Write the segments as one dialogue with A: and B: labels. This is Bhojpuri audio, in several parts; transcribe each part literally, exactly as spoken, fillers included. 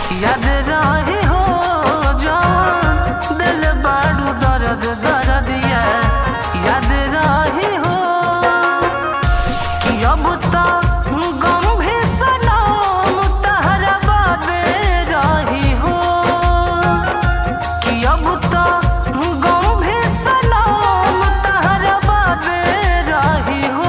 A: याद रही हो जवान दिल बाड़ू दर्द दर्द ये याद रही हो कि अब तो गम भी सलाम तहरा बादे रही हो कि अब तो गम भी सलाम तहरा बादे रही हो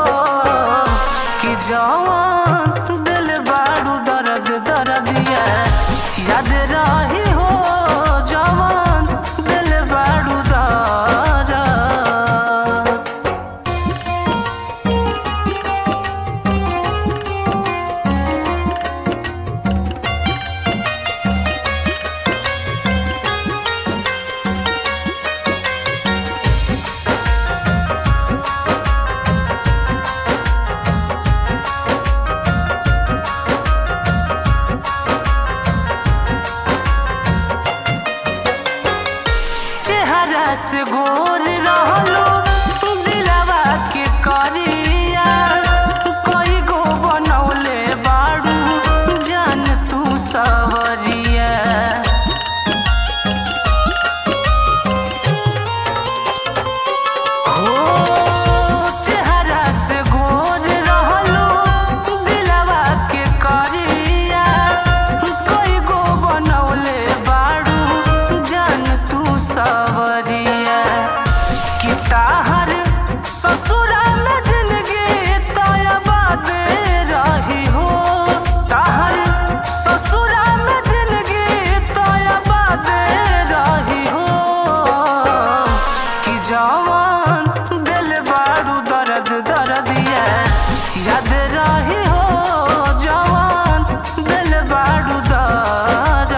A: कि जवान दिल बाड़ू दर्द दर्द ये याद रही हो जवान दिल बाड़ू दर्द। से गोर रहलो दिलवा के करिया कोई गो बनौले बाड़ू जान तू सवरिया हो चेहरा से गोर रहलो दिलवा के करिया कोई गो बनौले बाड़ू जान तू सवरिया ताहर ससुरा में जिंदगी तयबाद रही हो ताहर ससुरा में जिंदगी तयबाद रही हो कि जवान दिल बाड़ू दर्द दर्द ये याद रही हो जवान दिल बाड़ू दर्द।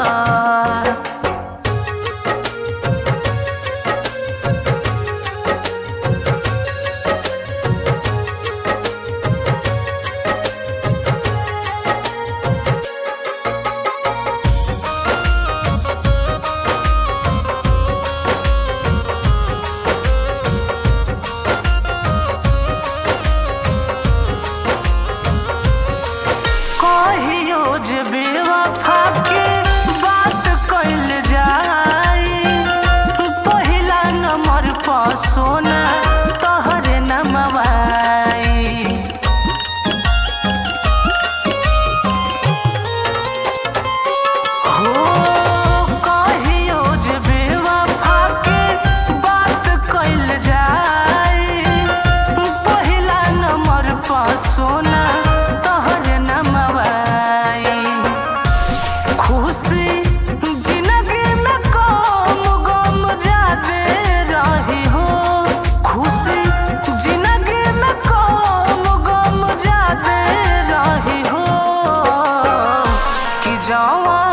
A: कहियो जे बेवफा के बात कइल जाई पहिला नंबर पर सोना तोहरे नमवाई हो कहियो जे बेवफा के बात कइल जाई पहिला नंबर पर सोना खुशी जिंदगी में कम गम जादे रही हो खुशी जिंदगी में कम गम जादे रही हो कि जवान